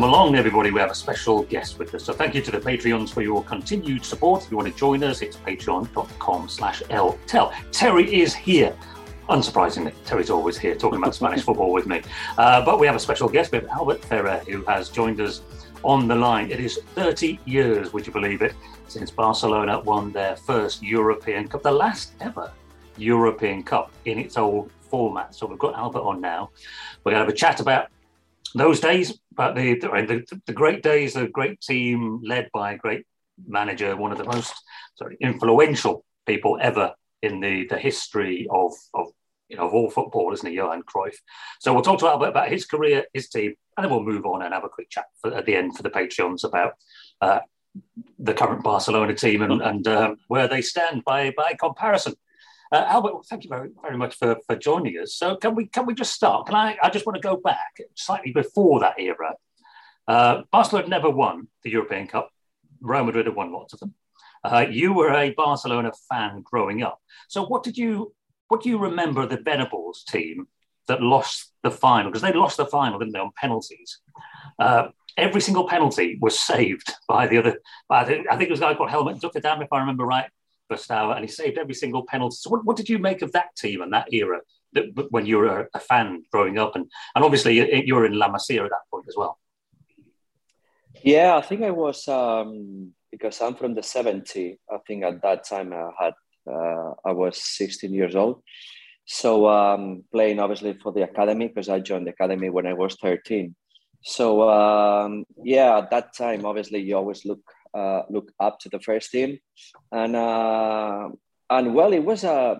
along, everybody. We have a special guest with us. So thank you to the Patreons for your continued support. If you want to join us, it's patreon.com/LTEL. Terry is here. Unsurprisingly, Terry's always here talking about Spanish football with me. But we have a special guest. We have Albert Ferrer, who has joined us on the line. It is 30 years, would you believe it, since Barcelona won their first European Cup, the last ever European Cup in its old format. So we've got Albert on now. We're going to have a chat about those days, about the great days, a great team led by a great manager, one of the most influential people ever in the history of all football, isn't he, Johan Cruyff? So we'll talk to Albert about his career, his team, and then we'll move on and have a quick chat at the end for the Patreons about the current Barcelona team and where they stand by comparison. Albert, thank you very, very much for joining us. So can we just start? I just want to go back slightly before that era. Barcelona never won the European Cup. Real Madrid had won lots of them. You were a Barcelona fan growing up. So what do you remember of the Venables team that lost the final? Because they lost the final, didn't they, on penalties? Every single penalty was saved by the other. I think it was a guy called Helmut Zuckerdam, if I remember right, Verstappen, and he saved every single penalty. So what did you make of that team and that era when you were a fan growing up? And obviously you were in La Masia at that point as well. Yeah, I think I was, because I'm from the 70s, I think at that time I was 16 years old. So playing obviously for the academy, because I joined the academy when I was 13. So at that time, obviously you always look up to the first team, and well, it was a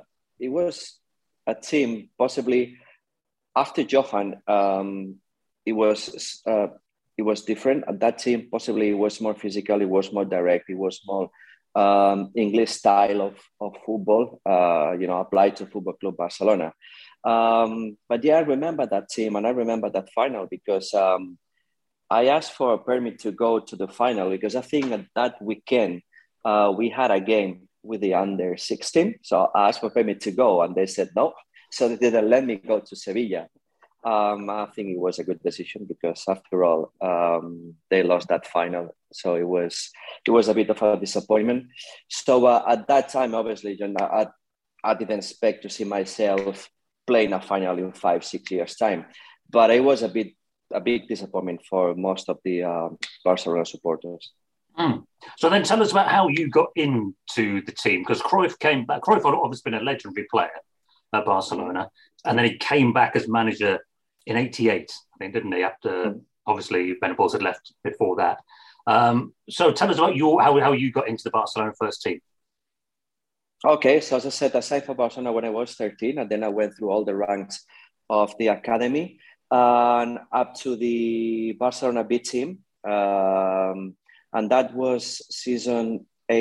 team possibly after Johan. It was different. At that team, possibly it was more physical, it was more direct, it was more English style of football, applied to Football Club Barcelona. But yeah, I remember that team and I remember that final because I asked for a permit to go to the final because I think that weekend we had a game with the under 16. So I asked for a permit to go and they said no. So they didn't let me go to Sevilla. I think it was a good decision because after all, they lost that final. So it was a bit of a disappointment. So at that time, obviously, I didn't expect to see myself playing a final in 5-6 years' time. But it was a big disappointment for most of the Barcelona supporters. So then tell us about how you got into the team, because Cruyff came back. Cruyff had obviously been a legendary player at Barcelona, and then he came back as manager in '88, I think, didn't he? After obviously Venables had left before that. So tell us about how you got into the Barcelona first team. Okay, so as I said, I signed for Barcelona when I was 13, and then I went through all the ranks of the academy and up to the Barcelona B team. And that was season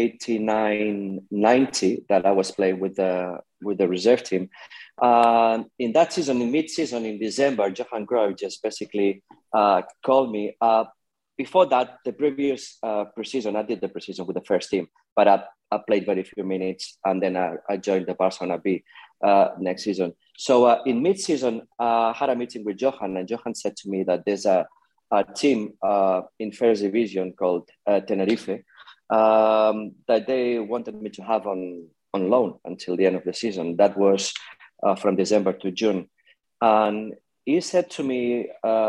89-90 that I was playing with the reserve team. In that season, in mid-season, in December, Johan Cruyff just basically called me. Before that, the previous pre-season, I did the pre-season with the first team, but I played very few minutes, and then I joined the Barcelona B next season. So in mid-season, I had a meeting with Johan, and Johan said to me that there's a team in first division called Tenerife that they wanted me to have on loan until the end of the season. That was from December to June. And he said to me,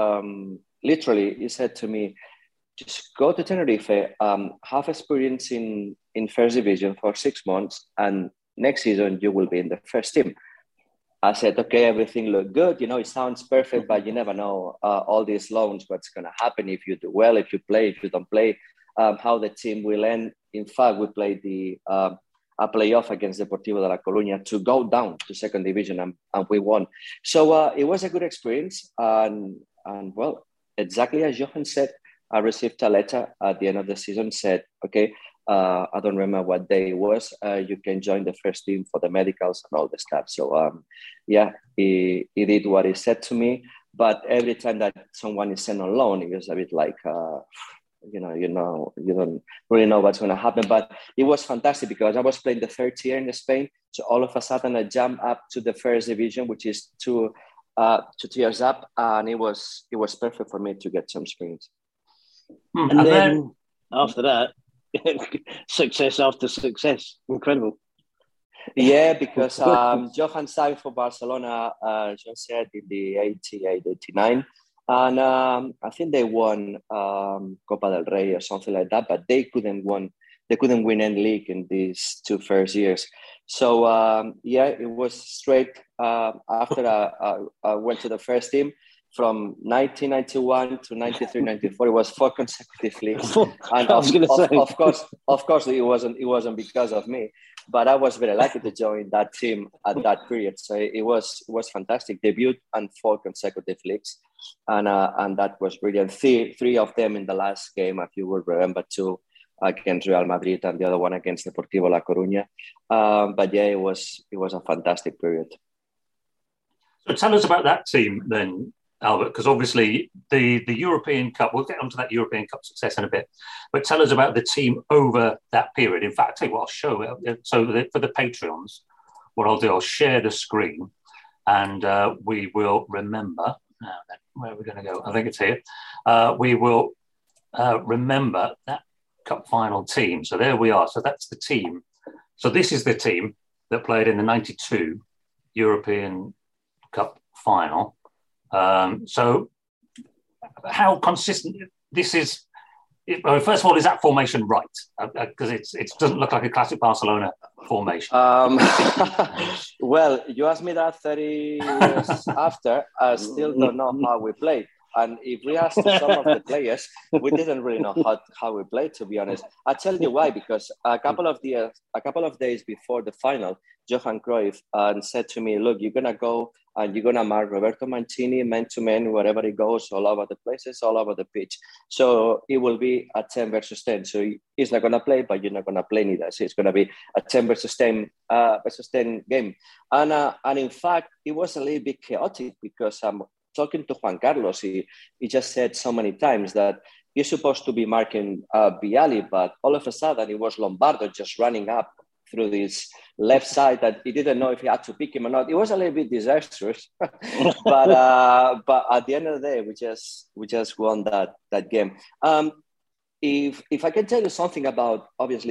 just go to Tenerife, have experience in first division for 6 months, and next season you will be in the first team. I said, okay, everything looked good. It sounds perfect, but you never know all these loans, what's going to happen if you do well, if you play, if you don't play, how the team will end. In fact, we played a playoff against Deportivo de La Coruña to go down to second division, and we won. So it was a good experience. And well, exactly as Johan said, I received a letter at the end of the season, said, okay, I don't remember what day it was. You can join the first team for the medicals and all the stuff. So he did what he said to me. But every time that someone is sent on loan, it was a bit like, you don't really know what's going to happen. But it was fantastic because I was playing the third tier in Spain. So all of a sudden I jumped up to the first division, which is two tiers up. And it was perfect for me to get some experience. And then after that, success after success. Incredible. Yeah, because Johan signed for Barcelona, John said, in the 88, 89. And I think they won Copa del Rey or something like that, but they couldn't win any league in these two first years. So, it was straight after I went to the first team. From 1991 to 93, 94, it was 4 consecutive leagues. And of course, it wasn't because of me, but I was very lucky to join that team at that period. So it was fantastic. Debut and 4 consecutive leagues, and that was brilliant. Three of them in the last game, if you will remember, 2 against Real Madrid and the other one against Deportivo La Coruña. But yeah, it was a fantastic period. So tell us about that team then, Albert, because obviously the European Cup, we'll get onto that European Cup success in a bit, but tell us about the team over that period. In fact, I'll tell you what, I'll show it. So for the Patreons, what I'll do, I'll share the screen and we will remember, now then, where are we going to go? I think it's here. We will remember that Cup final team. So there we are. So that's the team. So this is the team that played in the 92 European Cup final. So how consistent this is? First of all, is that formation right? Because it doesn't look like a classic Barcelona formation. Well, you asked me that 30 years after. I still don't know how we played. And if we asked some of the players, we didn't really know how we played, to be honest. I'll tell you why, because a couple of days before the final, Johan Cruyff said to me, look, you're going to go and you're going to mark Roberto Mancini man-to-man, wherever he goes, all over the places, all over the pitch. So it will be a 10 versus 10. So he's not going to play, but you're not going to play neither. So it's going to be a 10 versus 10 game. And in fact, it was a little bit chaotic because talking to Juan Carlos, he just said so many times that he's supposed to be marking Vialli, but all of a sudden it was Lombardo just running up through this left side that he didn't know if he had to pick him or not. It was a little bit disastrous, but at the end of the day, we just won that game. If I can tell you something about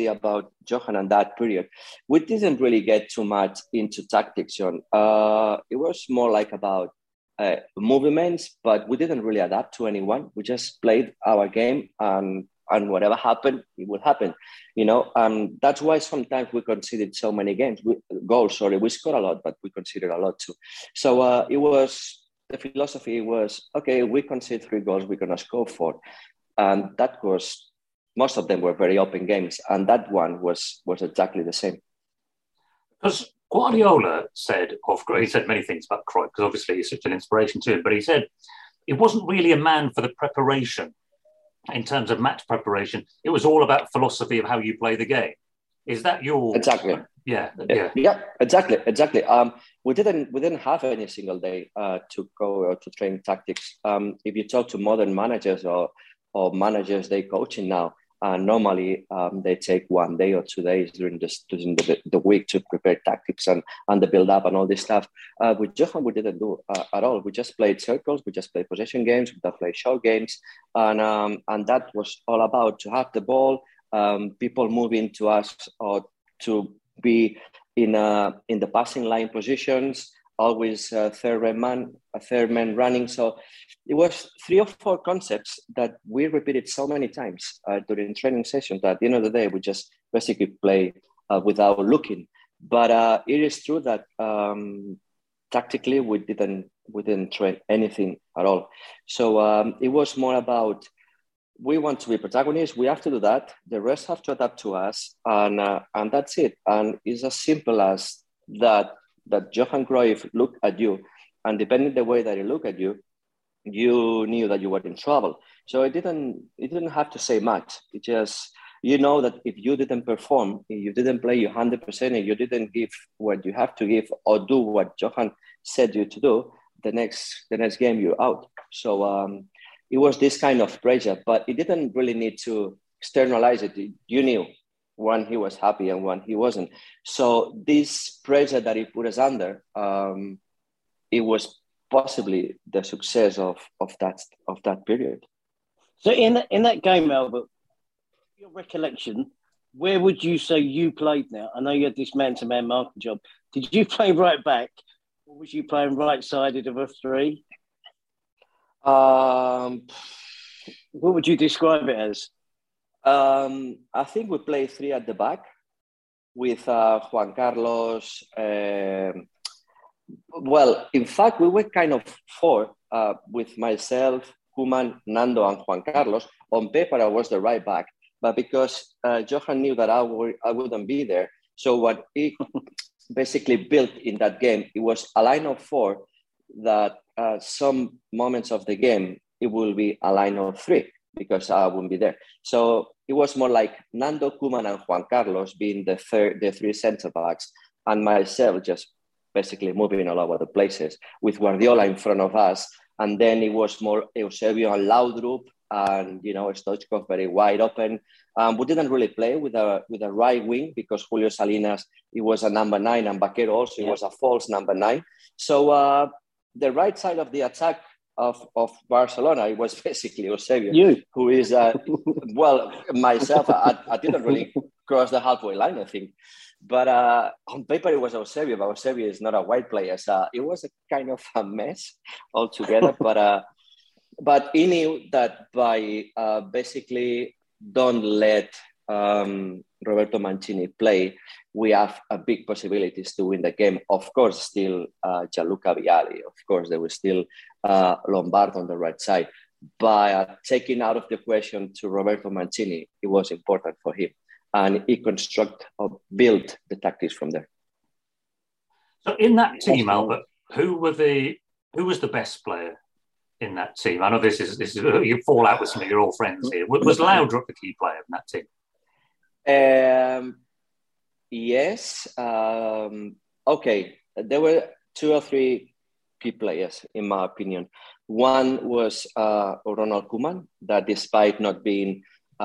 Johan and that period, we didn't really get too much into tactics, John. It was more like about movements, but we didn't really adapt to anyone. We just played our game, and whatever happened, it would happen, that's why sometimes we conceded so many goals. We scored a lot, but we conceded a lot too. So the philosophy was, okay, we concede 3 goals, we're gonna score 4, and that was, most of them were very open games, and that one was exactly the same. Because Guardiola said he said many things about Cruyff, because obviously he's such an inspiration to him, but he said it wasn't really a man for the preparation in terms of match preparation. It was all about philosophy of how you play the game. Is that your... Exactly. Yeah, exactly. We didn't have any single day to go to train tactics. If you talk to modern managers or managers they coaching now, normally they take 1 day or 2 days during the week to prepare tactics and the build up and all this stuff. With Johan, we didn't do at all. We just played circles, we just played possession games, we just played short games, and that was all about to have the ball, people moving to us or to be in the passing line positions, always a third man running. So it was 3 or 4 concepts that we repeated so many times during training sessions that at the end of the day, we just basically play without looking. But it is true that tactically we didn't train anything at all. So it was more about, we want to be protagonists, we have to do that, the rest have to adapt to us, and that's it. And it's as simple as that Johan Cruyff looked at you, and depending the way that he looked at you, you knew that you were in trouble. So it didn't have to say much. It just, that if you didn't perform, if you didn't play your 100%, and you didn't give what you have to give or do what Johan said you to do, the next game you're out. So it was this kind of pressure, but it didn't really need to externalize it. You knew when he was happy and when he wasn't. So this pressure that he put us under, it was possibly the success of that period. So in that game, Albert, your recollection, where would you say you played now? I know you had this man-to-man marking job. Did you play right back, or was you playing right-sided of a three? Um, What would you describe it as? I think we played three at the back with Juan Carlos. Well, in fact, we were kind of four with myself, Koeman, Nando, and Juan Carlos. On paper, I was the right back, but because Johan knew that I wouldn't be there, so what he basically built in that game, it was a line of four that some moments of the game, it will be a line of three because I wouldn't be there. So it was more like Nando, Koeman, and Juan Carlos being the three centre backs, and myself just basically moving all over the places with Guardiola in front of us. And then it was more Eusebio and Laudrup and, Stoichkov very wide open. We didn't really play with a right wing because Julio Salinas, he was a number 9, and Baquero also, he was a false number 9. So the right side of the attack of Barcelona, it was basically Eusebio, who is, myself, I didn't really cross the halfway line, I think. But on paper, it was Eusebio, but Eusebio is not a wide player. So it was a kind of a mess altogether. But he knew that by basically don't let Roberto Mancini play, we have a big possibilities to win the game. Of course, still Gianluca Vialli. Of course, there was still Lombard on the right side. By taking out of the question to Roberto Mancini, it was important for him. And he built the tactics from there. So in that team, Albert, who was the best player in that team? I know this is you fall out with some of your old friends here. Was Laudrup the key player in that team? Yes. Okay. There were 2 or 3 key players, in my opinion. One was Ronald Koeman, that despite not being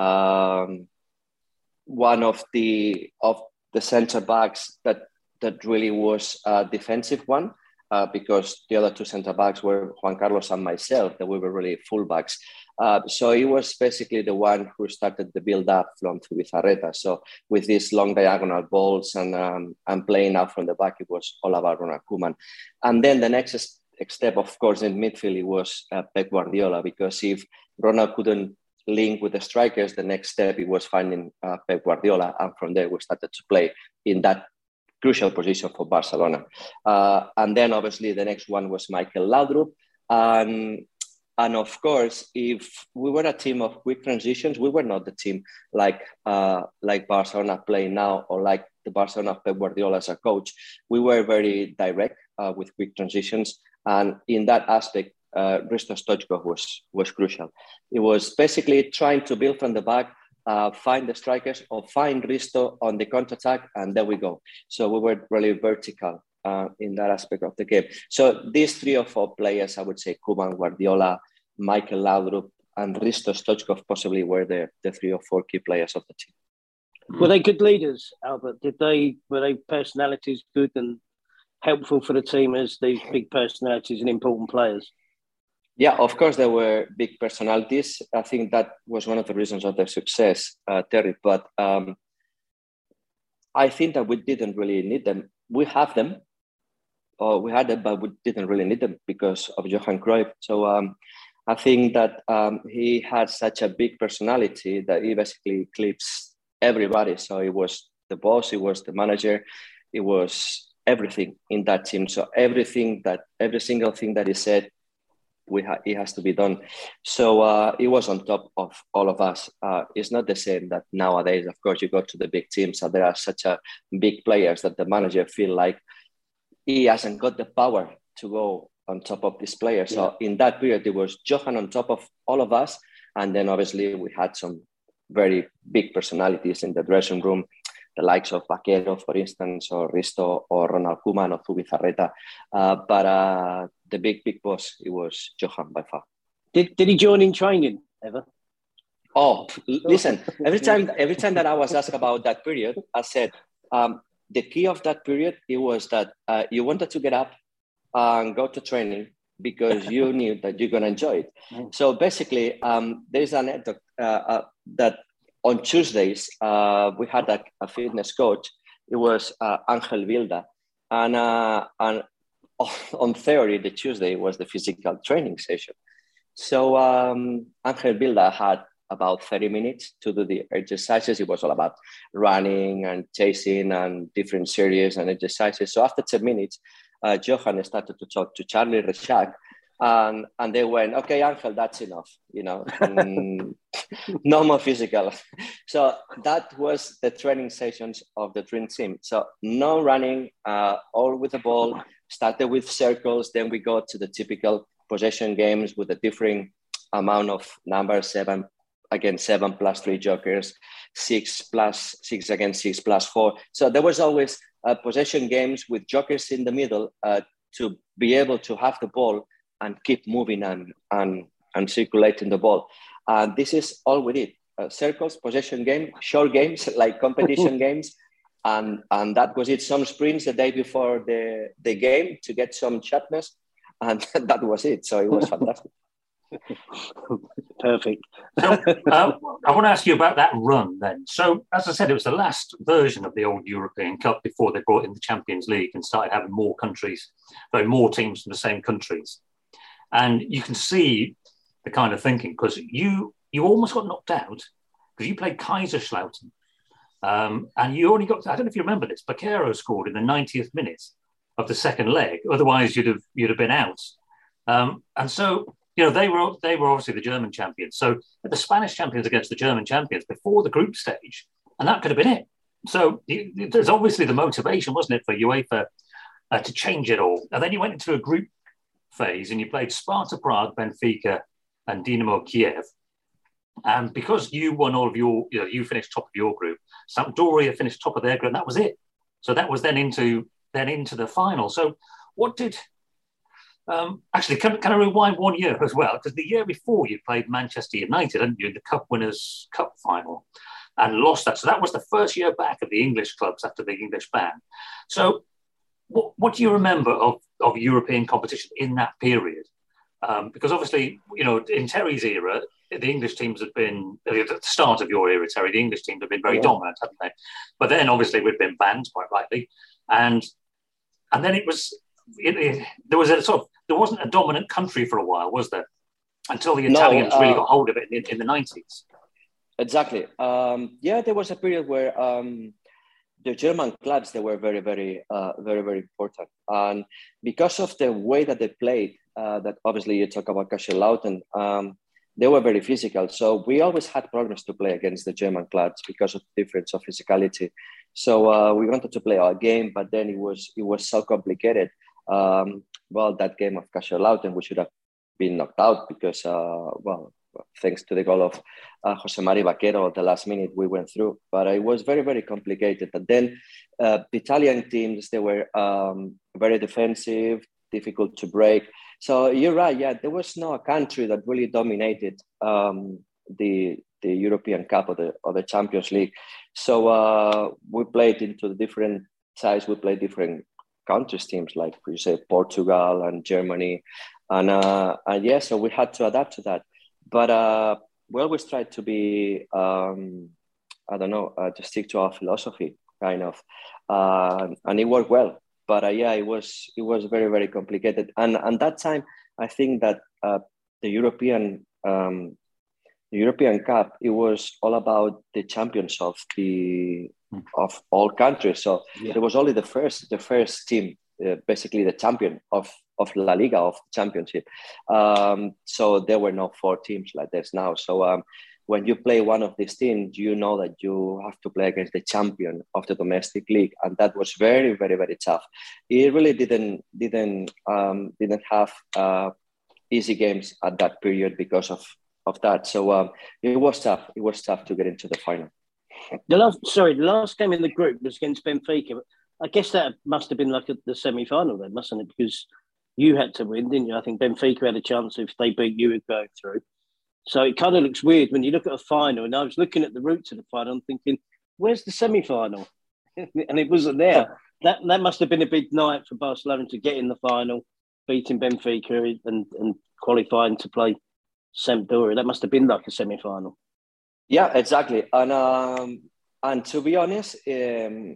one of the centre backs that really was a defensive one, because the other 2 centre backs were Juan Carlos and myself, that we were really full backs. So he was basically the one who started the build up from Zubizarreta. So with these long diagonal balls and playing out from the back, it was all about Ronald Koeman. And then the next step, of course, in midfield, it was Pep Guardiola, because if Ronald couldn't link with the strikers, the next step it was finding Pep Guardiola, and from there we started to play in that crucial position for Barcelona. And then obviously the next one was Michael Laudrup, and of course, if we were a team of quick transitions, we were not the team like Barcelona play now, or like the Barcelona of Pep Guardiola as a coach. We were very direct with quick transitions, and in that aspect, Hristo Stoichkov was crucial. It was basically trying to build from the back, find the strikers, or find Hristo on the counter-attack, and there we go. So we were really vertical in that aspect of the game. So these 3 or 4 players, I would say Koeman, Guardiola, Michael Laudrup, and Hristo Stoichkov possibly were the 3 or 4 key players of the team. Were they good leaders, Albert? Were they personalities good and helpful for the team as these big personalities and important players? Yeah, of course, there were big personalities. I think that was one of the reasons of their success, Terry. But I think that we didn't really need them. We have them, or we had them, but we didn't really need them because of Johan Cruyff. So I think that he had such a big personality that he basically eclipsed everybody. So he was the boss, he was the manager, it was everything in that team. So every single thing that he said, it has to be done. So it was on top of all of us. It's not the same that nowadays, of course, you go to the big teams, so there are such a big players that the manager feel like he hasn't got the power to go on top of this player. Yeah. So in that period, it was Johan on top of all of us. And then obviously we had some very big personalities in the dressing room, the likes of Baquero, for instance, or Hristo, or Ronald Koeman, or Zubizarreta. But the big boss, it was Johan by far. Did he join in training ever? Oh, listen, every time that I was asked about that period, I said, the key of that period, it was that you wanted to get up and go to training, because you knew that you're going to enjoy it. So basically, there's an anecdote that on Tuesdays, we had a fitness coach. It was Angel Vilda. And on theory, the Tuesday was the physical training session. So Angel Vilda had about 30 minutes to do the exercises. It was all about running and chasing and different series and exercises. So after 10 minutes, Johan started to talk to Charlie Reshak, and they went, okay, Angel, that's enough, no more physical. So that was the training sessions of the Dream Team. So no running, all with the ball, started with circles. Then we go to the typical possession games with a differing amount of numbers, 7 against 7 plus 3 jokers, 6 plus 6 against 6 plus 4. So there was always possession games with jokers in the middle to be able to have the ball and keep moving and circulating the ball. This is all we did. Circles, possession game, short games, like competition games. And that was it. Some sprints the day before the game to get some sharpness. And that was it. So it was fantastic. Perfect. So I want to ask you about that run then. So as I said, it was the last version of the old European Cup before they brought in the Champions League and started having more countries, more teams from the same countries. And you can see the kind of thinking, because you almost got knocked out because you played Kaiserslautern. And you only got, I don't know if you remember this, Baquero scored in the 90th minute of the second leg. Otherwise, you'd have been out. And so, they were obviously the German champions. So the Spanish champions against the German champions before the group stage, and that could have been it. So there's obviously the motivation, wasn't it, for UEFA to change it all. And then you went into a group phase and you played Sparta Prague, Benfica, and Dynamo Kiev. And because you won all of you finished top of your group, Sampdoria finished top of their group, and that was it. So that was then into the final. So what did... actually, can I rewind 1 year as well? Because the year before you played Manchester United, didn't you, in the Cup Winners' Cup final and lost that. So that was the first year back of the English clubs after the English ban. So what do you remember of European competition in that period? Because obviously, in Terry's era, the English teams had been, at the start of your era, Terry, the English teams have been very dominant, haven't they? But then obviously we'd been banned, quite rightly. And then it was... there wasn't a dominant country for a while, was there? Until the Italians really got hold of it in the 90s. Exactly. There was a period where the German clubs, they were very, very, very, very important. And because of the way that they played, that obviously you talk about Kaiserslautern, they were very physical. So we always had problems to play against the German clubs because of the difference of physicality. So we wanted to play our game, but then it was so complicated. That game of Kaiserslautern, we should have been knocked out because, thanks to the goal of Jose Mari Baquero at the last minute, we went through. But it was very, very complicated. And then the Italian teams, they were very defensive, difficult to break. So you're right. Yeah, there was no country that really dominated the European Cup or the Champions League. So we played into the different sides. We played different countries teams, like you say, Portugal and Germany, and so we had to adapt to that. But we always tried to be, to stick to our philosophy, kind of, and it worked well. But it was very, very complicated. And that time, I think that the European Cup, it was all about the champions of all countries. So there was only the first team, basically the champion of La Liga, of the championship. So there were no 4 teams like there's now. So when you play one of these teams, you know that you have to play against the champion of the domestic league, and that was very, very, very tough. It really didn't have easy games at that period because of that. So it was tough. It was tough to get into the final. The last game in the group was against Benfica. I guess that must have been like the semi-final then, mustn't it? Because you had to win, didn't you? I think Benfica had a chance if they beat you of going through. So it kind of looks weird when you look at a final, and I was looking at the route to the final and thinking, where's the semi-final? And it wasn't there. That must have been a big night for Barcelona to get in the final beating Benfica and qualifying to play Sampdoria. That must have been like a semi-final. Yeah, exactly. And to be honest, it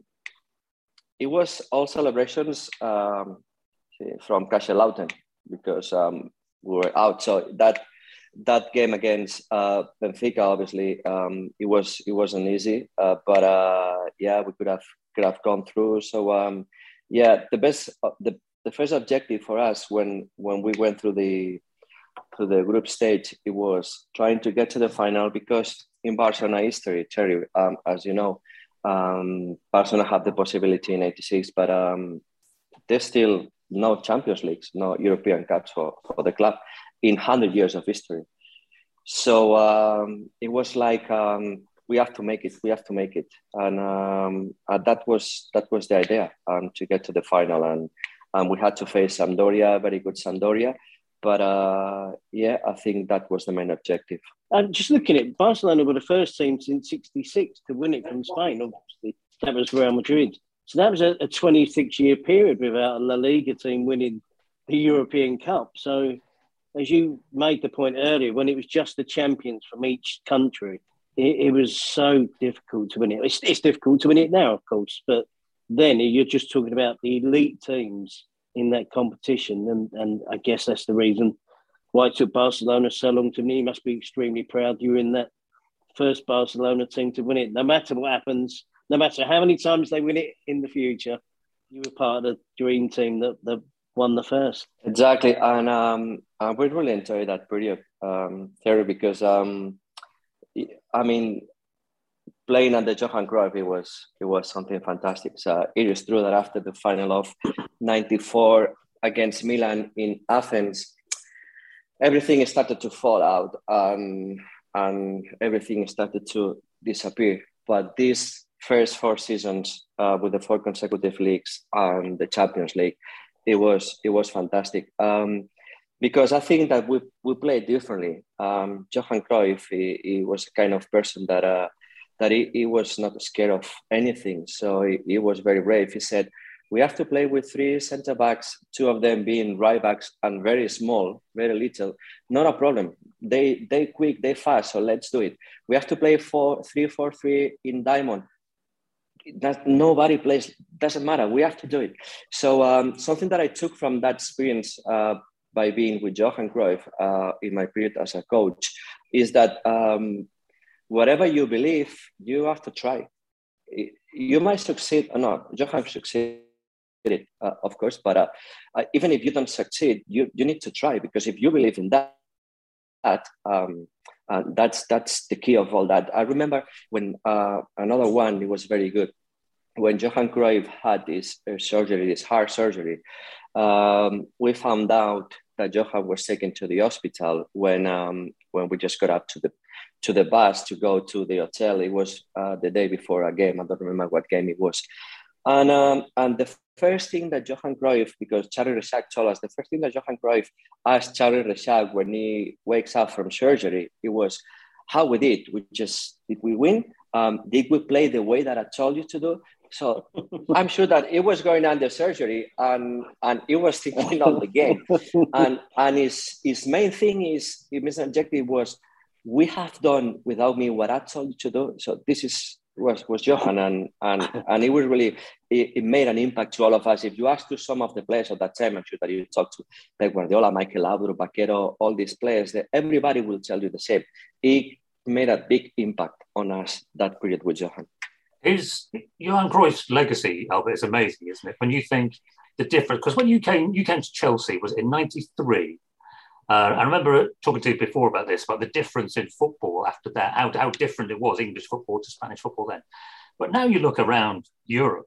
was all celebrations from Kaiserslautern because we were out. So that game against Benfica, obviously, it wasn't easy, but yeah, we could have gone through. So yeah, the first objective for us when we went through the group stage, it was trying to get to the final because in Barcelona history, Terry, as you know, Barcelona had the possibility in '86, but there's still no Champions Leagues, no European Cups for the club in 100 years of history. So it was like we have to make it, and that was the idea, to get to the final, and we had to face Sampdoria, very good Sampdoria. But yeah, I think that was the main objective. And just looking at Barcelona, were the first team since '66 to win it from Spain. Obviously, that was Real Madrid. So that was a 26-year period without a La Liga team winning the European Cup. So, as you made the point earlier, when it was just the champions from each country, it was so difficult to win it. It's difficult to win it now, of course, but then you're just talking about the elite teams in that competition, and I guess that's the reason why it took Barcelona so long to win. You must be extremely proud you were in that first Barcelona team to win it. No matter what happens, no matter how many times they win it in the future, you were part of the dream team that won the first. Exactly, and we really enjoyed that period, Terry, because I mean, playing under Johan Cruyff, it was something fantastic. So it is true that after the final of '94 against Milan in Athens, everything started to fall out, and everything started to disappear. But these first 4 seasons with the 4 consecutive leagues and the Champions League, it was fantastic. Because I think that we played differently. Johan Cruyff, he was a kind of person that he was not scared of anything. So he was very brave. He said, we have to play with 3 centre backs, 2 of them being right backs and very small, very little. Not a problem. They quick, they fast. So let's do it. We have to play 3-4-3 in diamond. That nobody plays. Doesn't matter. We have to do it. So something that I took from that experience by being with Johan Cruyff in my period as a coach is that whatever you believe, you have to try. You might succeed or not. Johan succeeded, of course, but even if you don't succeed, you need to try, because if you believe in that, that's the key of all that. I remember when another one, it was very good. When Johan Cruyff had this surgery, this heart surgery, we found out that Johan was taken to the hospital when we just got up to the bus to go to the hotel. It was the day before a game. I don't remember what game it was. And the first thing that Johan Cruyff, because Charlie Rexach told us, the first thing that Johan Cruyff asked Charlie Rexach when he wakes up from surgery, it was, how we did? Did we win? Did we play the way that I told you to do? So I'm sure that it was going under surgery and it was thinking of the game. And his main thing is, his objective was, we have done without me what I told you to do. So this was Johan, and it was really, it made an impact to all of us. If you ask to some of the players at that time, I'm sure that you talked to Pep Guardiola, Michael Laudrup, Baquero, all these players, that everybody will tell you the same. It made a big impact on us, that period with Johan. Johan Cruyff's legacy, Albert, is amazing, isn't it? When you think the difference, because when you came to Chelsea, was it in '93? I remember talking to you before about this, about the difference in football after that, how different it was, English football to Spanish football then. But now you look around Europe,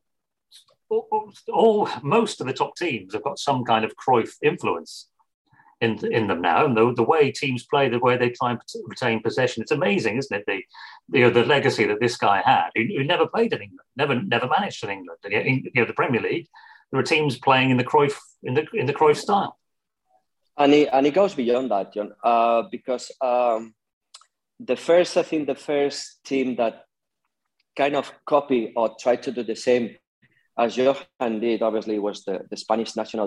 most of the top teams have got some kind of Cruyff influence in them now. And the way teams play, the way they try and retain possession, it's amazing, isn't it? The legacy that this guy had, who never played in England, never managed in England. And yet, in the Premier League, there are teams playing in the Cruyff in the Cruyff style. And it goes beyond that, John, because the first team that kind of copy or try to do the same as Johan did, obviously, was the Spanish national team.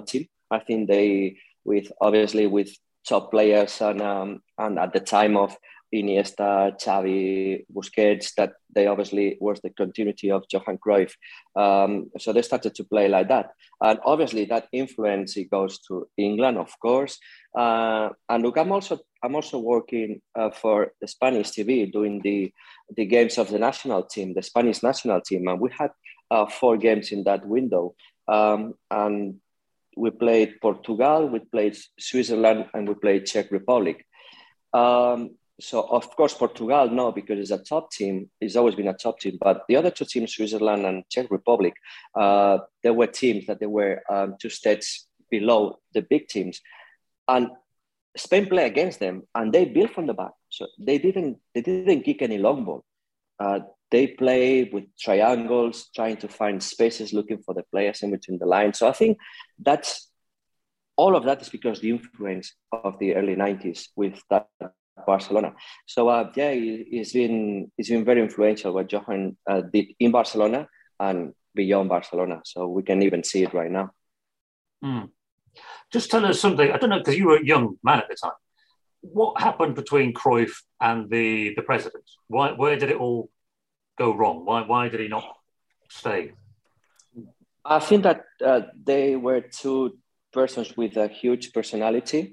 I think they, with obviously with top players and at the time of Iniesta, Xavi, Busquets, that they obviously was the continuity of Johan Cruyff. So they started to play like that. And obviously that influence, it goes to England, of course. And look, I'm also working for the Spanish TV, doing the games of the national team, the Spanish national team. And we had 4 games in that window. And we played Portugal, we played Switzerland, and we played Czech Republic. So, of course, Portugal, no, because it's a top team. It's always been a top team. But the other 2 teams, Switzerland and Czech Republic, there were teams that they were 2 steps below the big teams. And Spain played against them, and they built from the back. So they didn't kick any long ball. They play with triangles, trying to find spaces, looking for the players in between the lines. So I think all of that is because the influence of the early 90s with that Barcelona. So it's been very influential what Johan did in Barcelona and beyond Barcelona. So we can even see it right now. Just tell us something. I don't know, because you were a young man at the time. What happened between Cruyff and the president? Where did it all go wrong? Why did he not stay? I think that they were 2 persons with a huge personality.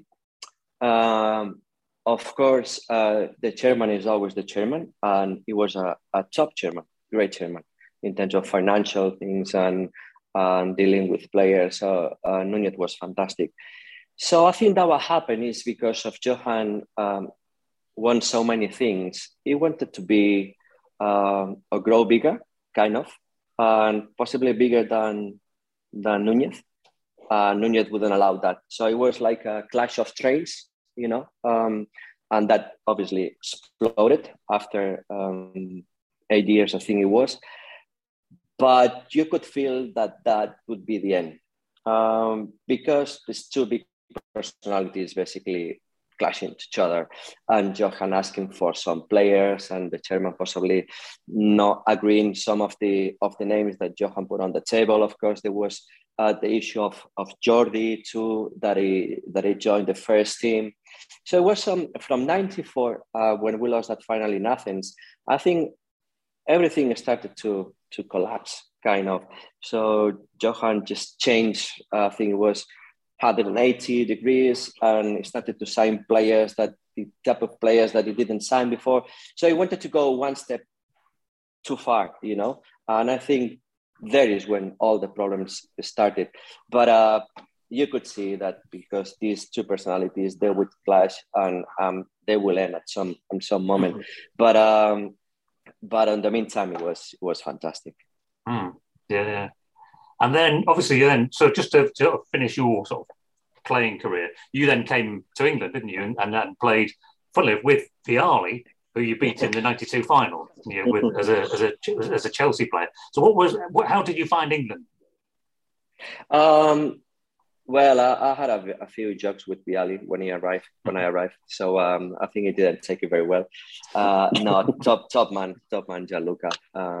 Of course, the chairman is always the chairman, and he was a top chairman, great chairman in terms of financial things and dealing with players. Núñez was fantastic. So I think that what happened is because of Johan won so many things, he wanted to be or grow bigger, kind of, and possibly bigger than Núñez. Núñez wouldn't allow that. So it was like a clash of traits, and that obviously exploded after 8 years, I think it was. But you could feel that would be the end, because these 2 big personalities basically clashing each other, and Johan asking for some players, and the chairman possibly not agreeing some of the names that Johan put on the table. Of course, there was the issue of Jordi too, that he joined the first team. So it was from '94 when we lost that final in Athens. I think everything started to collapse, kind of. So Johan just changed. I think it was 180 degrees, and started to sign players, that the type of players that he didn't sign before. So he wanted to go 1 step too far, and I think there is when all the problems started. But you could see that because these 2 personalities, they would clash, and they will end at some moment. But in the meantime, it was fantastic. Yeah. And then, obviously, so just to finish your sort of playing career, you then came to England, didn't you? And then played, funnily, with Vialli, who you beat in the '92 final, as a Chelsea player. So how did you find England? Well, I had a few jokes with Vialli when I arrived. So I think he didn't take it very well. No, top man, Gianluca.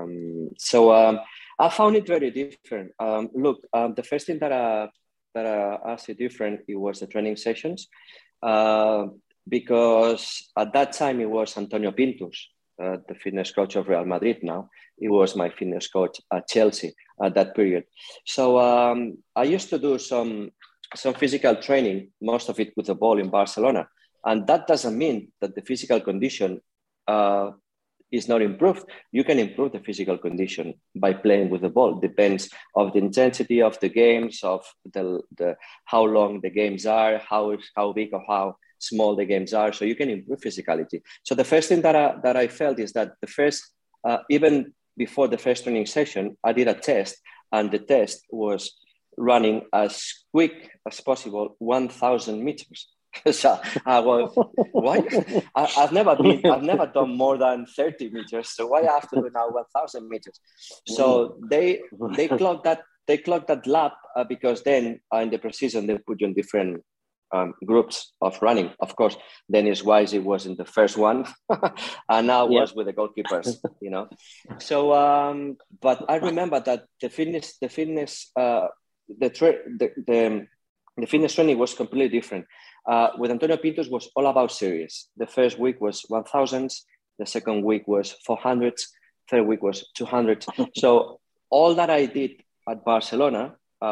I found it very different. Look, the first thing that I see different, it was the training sessions, because at that time it was Antonio Pintus, the fitness coach of Real Madrid now. He was my fitness coach at Chelsea at that period. So I used to do some physical training, most of it with the ball in Barcelona. And that doesn't mean that the physical condition is not improved. You can improve the physical condition by playing with the ball. Depends of the intensity of the games, of the how long the games are, how big or how small the games are. So you can improve physicality. So the first thing that I felt is that the first, even before the first training session, I did a test, and the test was running as quick as possible, 1,000 meters. So I was, why? I've never done more than 30 meters. So why I have to do now 1,000 meters? So they clocked that lap because then in the preseason they put you in different groups of running. Of course, Dennis Wise, it was in the first one, and now was with the goalkeepers. So, but I remember that the The fitness training was completely different. With Antonio Pintos was all about series. The first week was 1000s, the second week was 400s, third week was 200. So all that I did at Barcelona,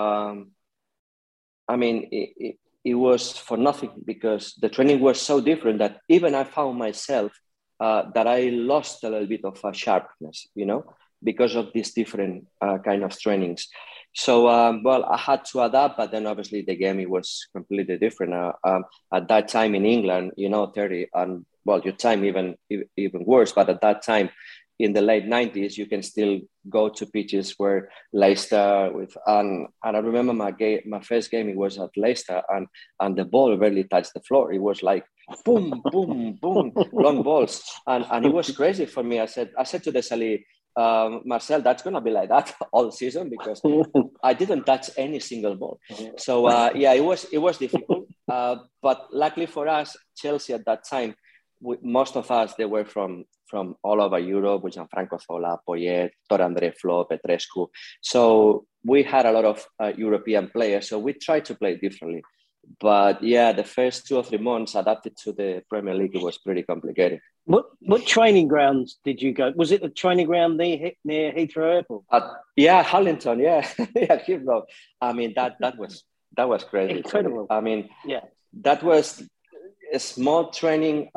it was for nothing, because the training was so different that even I found myself that I lost a little bit of sharpness, because of these different kind of trainings. So, I had to adapt, but then obviously the game, it was completely different. At that time in England, Terry, and your time even worse, but at that time, in the late 90s, you can still go to pitches where Leicester and I remember my first game, it was at Leicester, and the ball barely touched the floor. It was like boom, boom, boom, long balls, and it was crazy for me. I said to Desailly, Marcel, that's gonna be like that all season, because I didn't touch any single ball. So it was difficult, but luckily for us, Chelsea at that time, most of us, they were from all over Europe, with Gianfranco Zola, Poyet, Tor André Flo, Petrescu. So we had a lot of European players. So we tried to play differently. But yeah, the first 2 or 3 months adapted to the Premier League, it was pretty complicated. What training grounds did you go? Was it the training ground near Heathrow Airport? Harlington, yeah. Heathrow. I mean, that was crazy. Incredible. I mean, yeah, that was a small training,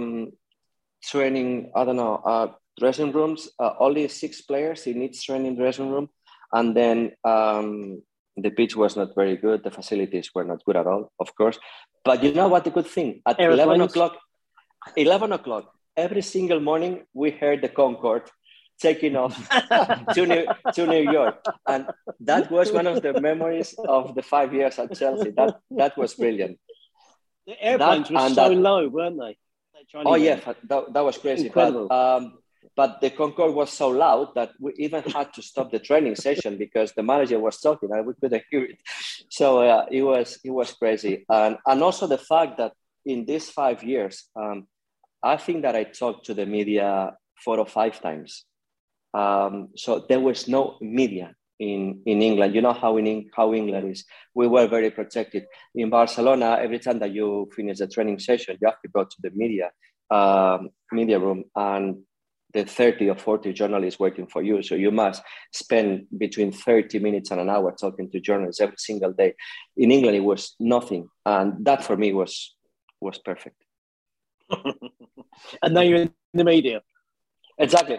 dressing rooms, only 6 players in each training dressing room. And then the pitch was not very good. The facilities were not good at all, of course. But you know what the good thing? At 11 o'clock, every single morning, we heard the Concorde taking off to New York. And that was one of the memories of the 5 years at Chelsea. That was brilliant. The airplanes were so low, weren't they? That was crazy. Incredible. But the Concorde was so loud that we even had to stop the training session because the manager was talking and we couldn't hear it. So it was crazy. And also the fact that in these 5 years, I think that I talked to the media 4 or 5 times. So there was no media in England. You know how England is. We were very protected. In Barcelona, every time that you finish a training session, you have to go to the media room, and the 30 or 40 journalists waiting for you. So you must spend between 30 minutes and an hour talking to journalists every single day. In England, it was nothing. And that for me was perfect. And now you're in the media. Exactly.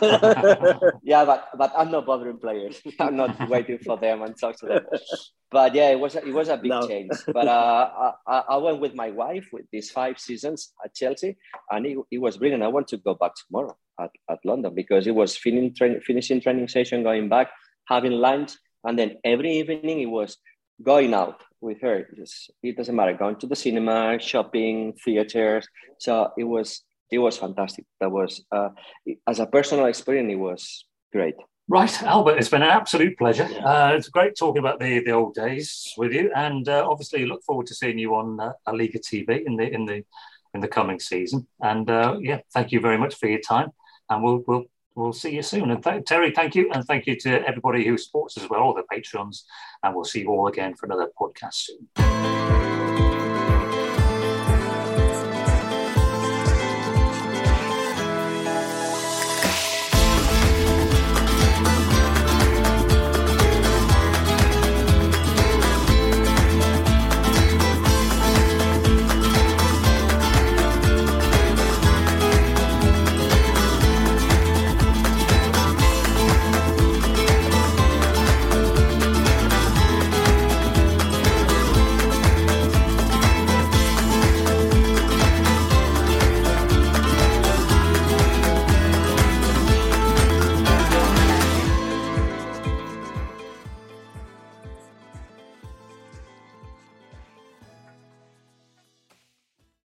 Yeah, but I'm not bothering players. I'm not waiting for them and talk to them. But yeah, it was a big change. But I went with my wife with these 5 seasons at Chelsea, and it was brilliant. I want to go back tomorrow at London because it was finishing training session, going back, having lunch, and then every evening it was going out with her. It doesn't matter, going to the cinema, shopping, theaters. So it was fantastic. That was, as a personal experience, it was great. Right, Albert, it's been an absolute pleasure. It's great talking about the old days with you, and obviously look forward to seeing you on A Liga TV in the coming season. And thank you very much for your time, and we'll see you soon. And Terry, thank you, and thank you to everybody who supports us as well, all the patrons, and we'll see you all again for another podcast soon.